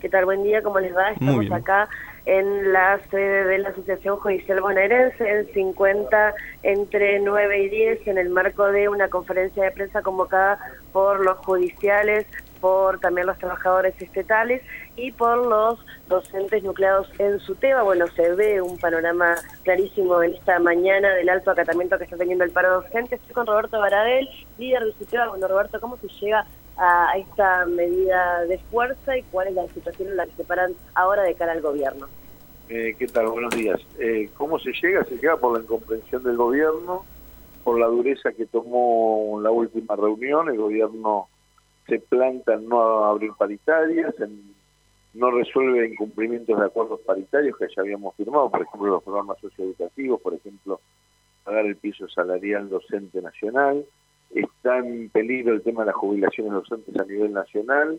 ¿Qué tal? Buen día, ¿cómo les va? Estamos acá en la sede de la Asociación Judicial Bonaerense, en 50, entre 9 y 10, en el marco de una conferencia de prensa convocada por los judiciales, por también los trabajadores estatales y por los docentes nucleados en SUTEBA. Bueno, se ve un panorama clarísimo en esta mañana del alto acatamiento que está teniendo el paro docente. Estoy con Roberto Baradel, líder de SUTEBA. Bueno, Roberto, ¿cómo se llega a esta medida de fuerza y cuál es la situación en la que se paran ahora de cara al gobierno? ¿Qué tal? Buenos días. ¿Cómo se llega? Se llega por la incomprensión del gobierno, por la dureza que tomó la última reunión. El gobierno se planta en no abrir paritarias, en no resuelve incumplimientos de acuerdos paritarios que ya habíamos firmado, por ejemplo, los programas socioeducativos, por ejemplo, pagar el piso salarial docente nacional. Está en peligro el tema de las jubilaciones docentes a nivel nacional,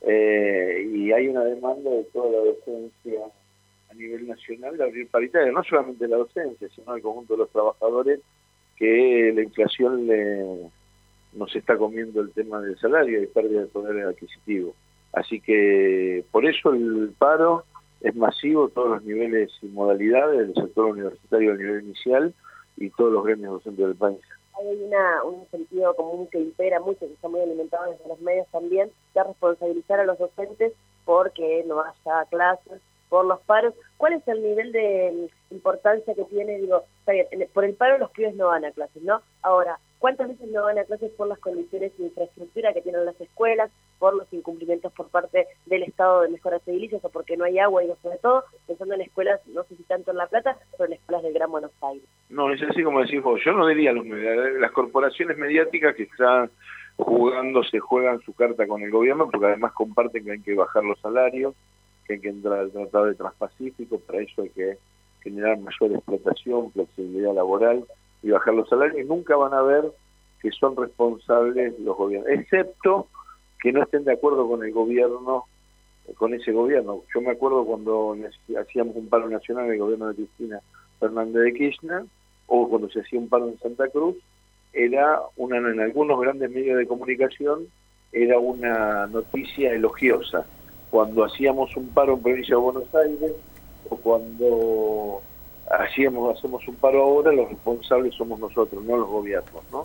y hay una demanda de toda la docencia a nivel nacional de abrir paritarias, no solamente la docencia, sino el conjunto de los trabajadores, que la inflación nos está comiendo el tema del salario y pérdida de poder adquisitivo. Así que por eso el paro es masivo, todos los niveles y modalidades, del sector universitario a nivel inicial y todos los gremios docentes del país. Hay un sentido común que impera mucho, que está muy alimentado desde los medios también, de responsabilizar a los docentes porque no haya clases, por los paros. ¿Cuál es el nivel de importancia que tiene? Digo, está bien, por el paro los pibes no van a clases, ¿no? Ahora, ¿cuántas veces no van a clases por las condiciones de infraestructura que tienen las escuelas, por los incumplimientos por parte del Estado de mejoras edilicias o porque no hay agua y sobre todo pensando en escuelas, no sé si tanto en La Plata, pero en escuelas del Gran Buenos Aires? No, es así como decís vos. Yo no diría las corporaciones mediáticas que están se juegan su carta con el gobierno porque además comparten que hay que bajar los salarios, que hay que entrar al Tratado de Transpacífico, para eso hay que generar mayor explotación, flexibilidad laboral y bajar los salarios. Nunca van a ver que son responsables los gobiernos, excepto que no estén de acuerdo con el gobierno, con ese gobierno. Yo me acuerdo cuando hacíamos un paro nacional en el gobierno de Cristina Fernández de Kirchner, o cuando se hacía un paro en Santa Cruz, era en algunos grandes medios de comunicación, era una noticia elogiosa. Cuando hacíamos un paro en provincia de Buenos Aires, o cuando hacemos un paro ahora, los responsables somos nosotros, no los gobiernos, ¿no?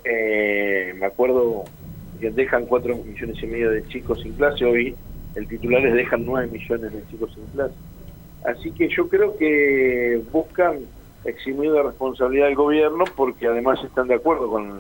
Me acuerdo que dejan 4,5 millones de chicos sin clase, hoy el titular es dejan 9 millones de chicos sin clase. Así que yo creo que buscan eximir de responsabilidad del gobierno porque además están de acuerdo con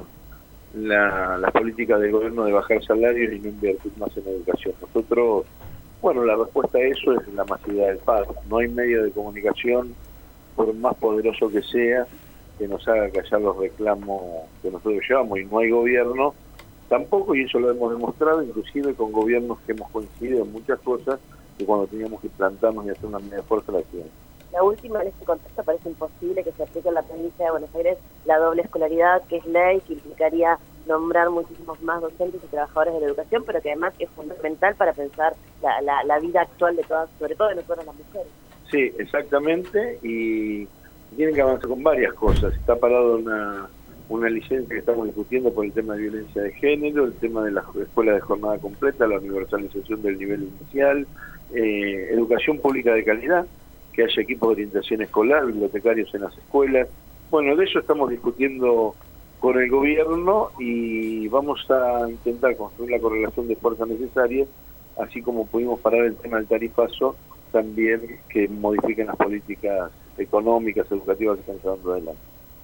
la política del gobierno de bajar salarios y no invertir más en educación. Nosotros, bueno, la respuesta a eso es la masividad del paro. No hay medio de comunicación, por más poderoso que sea, que nos haga callar los reclamos que nosotros llevamos, y no hay gobierno tampoco, y eso lo hemos demostrado inclusive con gobiernos que hemos coincidido en muchas cosas, que cuando teníamos que plantarnos y hacer una medida de fuerza la hacíamos. La última, en este contexto, parece imposible que se aplique en la provincia de Buenos Aires la doble escolaridad, que es ley, que implicaría nombrar muchísimos más docentes y trabajadores de la educación, pero que además es fundamental para pensar la vida actual de todas, sobre todo de nosotros las mujeres. Sí, exactamente, y tienen que avanzar con varias cosas. Está parado una licencia que estamos discutiendo por el tema de violencia de género, el tema de las escuelas de jornada completa, la universalización del nivel inicial, educación pública de calidad, que haya equipos de orientación escolar, bibliotecarios en las escuelas. Bueno, de eso estamos discutiendo con el gobierno y vamos a intentar construir la correlación de fuerza necesaria, así como pudimos parar el tema del tarifazo, también que modifiquen las políticas económicas, educativas que están llevando adelante.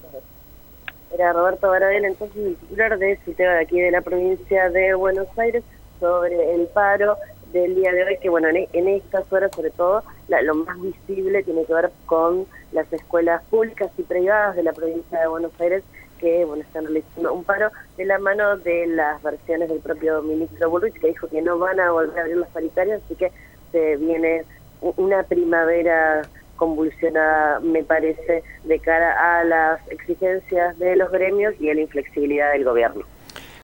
Era Roberto Baradel, entonces el titular de SUTEBA de aquí de la provincia de Buenos Aires, sobre el paro del día de hoy, que bueno, en estas horas sobre todo, lo más visible tiene que ver con las escuelas públicas y privadas de la provincia de Buenos Aires, que bueno, están realizando un paro de la mano de las versiones del propio ministro Bullrich, que dijo que no van a volver a abrir las paritarias, así que se viene una primavera convulsionada, me parece, de cara a las exigencias de los gremios y a la inflexibilidad del gobierno.